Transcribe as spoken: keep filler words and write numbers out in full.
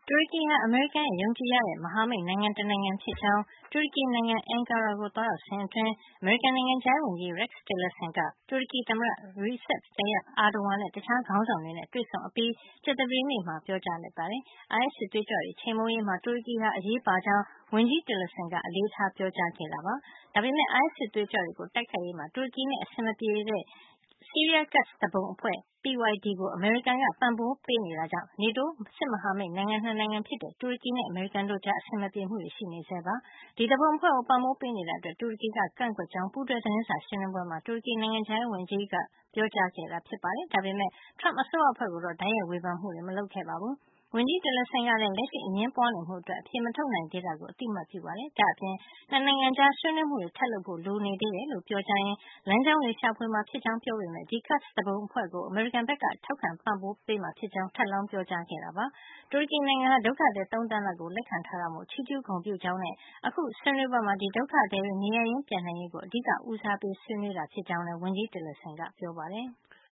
တူရကီဟာ အမေရိကန်ရဲ့ ယုံကြည်ရတဲ့ မဟာမိတ်နိုင်ငံတနိုင်ငံဖြစ်ကြောင်း တူရကီနိုင်ငံ Ankara ကို သွားရောက်စဉ်အတွင်း အမေရိကန်နိုင်ငံခြားရေးဝန်ကြီး Rex Tillerson က တူရကီသမ္မတ Recep Tayyip Erdogan နဲ့ တခြားခေါင်းဆောင်တွေနဲ့ တွေ့ဆုံအပြီး ကြာသပတေးနေ့မှာ ပြောကြားလိုက်ပါတယ်။ အိုင်အက်စ် စစ်သွေးကြွတွေ ချေမှုန်းရေးမှာ တူရကီဟာ အရေးပါကြောင်း ဝန်ကြီး Tillerson က အလေးထား ပြောကြားခဲ့တာပါ။ ဒါပေမယ့် အိုင်အက်စ် စစ်သွေးကြွတွေကို တိုက်ခိုက်ရေးမှာ တူရကီနဲ့ အဆင်မပြေတဲ့ ဆီးရီးယား Kurds သူပုန်အဖွဲ့ P Y D ကို အမေရိကန်က ပံ့ပိုးပေးနေတာကြောင့် NATO စစ်မဟာမိတ်နိုင်ငံ ၂ နိုင်ငံဖြစ်တဲ့ တူရကီနဲ့ အမေရိကန်တို့ကြား အဆင်မပြေမှုတွေ ရှိနေဆဲပါ။ ဒီသူပုန်အဖွဲ့ကို ပံ့ပိုးပေးနေတာအတွက် တူရကီက ကန့်ကွက်ကြောင်း ပူးတွဲ သတင်းစာရှင်းလင်းပွဲမှာ တူရကီနိုင်ငံခြားရေးဝန်ကြီး Mevlut Cavusoglu ပြောကြားခဲ့တာ ဖြစ်ပါတယ်။ ဒါပေမယ့် Trump အစိုးရအဖွဲ့ကိုတော့ တိုက်ရိုက်ဝေဖန်မှုတွေ မလုပ်ခဲ့ပါဘူး။ ဝန်ကြီး Tillerson ကလည်း လက်ရှိ အငြင်းပွားနေမှုအတွက် အဖြေမထုတ်နိုင်သေးတာကို အသိမှတ်ပြုပါတယ်။ ဒါ့အပြင် ၂ နိုင်ငံကြား ဆွေးနွေးမှုတွေ ထပ်လုပ်ဖို့ လိုနေသေးတယ်လို့ ပြောကြားရင်း လမ်းကြောင်းတွေ ရှာဖွေမှာ ဖြစ်ကြောင်း ပြောပေမယ့် ဒီ Kurds သူပုန်အဖွဲ့ကို အမေရိကန်ဘက်က ထောက်ခံပံ့ပိုးပေးမှာ ဖြစ်ကြောင်း ထပ်လောင်း ပြောကြားခဲ့တာပါ။ တူရကီနိုင်ငံဟာ ဒုက္ခသည် ၃ သန်းလောက်ကို လက်ခံထားတာမို့ ချီးကျူးဂုဏ်ပြုကြောင်းနဲ့ အခုဆွေးနွေးပွဲမှာ ဒီဒုက္ခသည်တွေ နေရပ်ရင်း ပြန်နိုင်ရေးကို အဓိက ဦးစားပေး ဆွေးနွေးတာ ဖြစ်ကြောင်းလည်း ဝန်ကြီး Tillerson ကပြောပါတယ်။